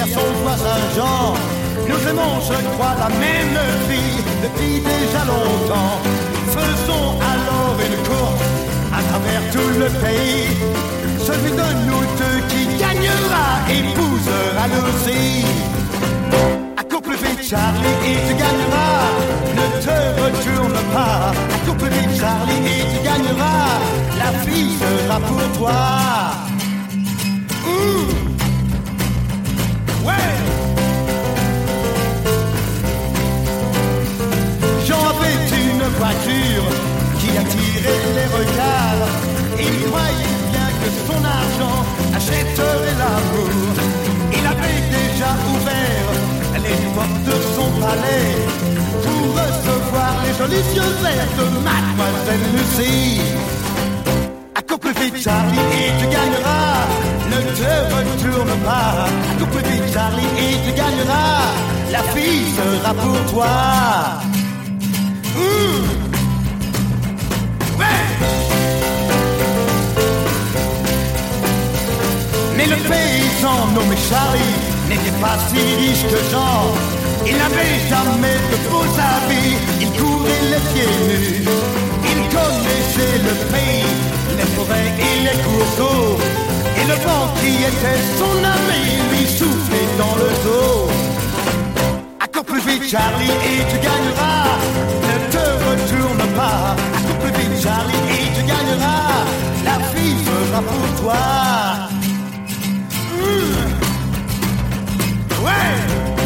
à son voisin Jean. Nous aimons, je crois, la même fille depuis déjà longtemps. Faisons alors une course à travers tout le pays. Celui de nous deux qui gagnera épousera Lucie. Accouple vite Charlie et tu gagneras. Ne te retourne pas. Accouple vite Charlie et tu gagneras. La fille sera pour toi. Ouais. Jean avait une voiture qui attirait les regards. Il croyait bien que son argent achèterait l'amour. Il avait déjà ouvert les portes de son palais pour recevoir les jolis yeux verts de Mademoiselle Lucie. Accouple vite Charlie et tu gagneras. Ne te retourne pas. Accouple vite Charlie et tu gagneras. La fille sera pour toi. Ouais. Mais le paysan nommé Charlie n'était pas si riche que Jean. Il n'avait jamais de beaux habits. Il courait les pieds nus. Il connaissait le pays, les forêts et les cours d'eau. Et le vent qui était son ami lui soufflait dans le dos. Accouple vite Charlie et tu gagneras. Ne te retourne pas. Accouple vite Charlie et tu gagneras. La fille sera pour toi. Ouais.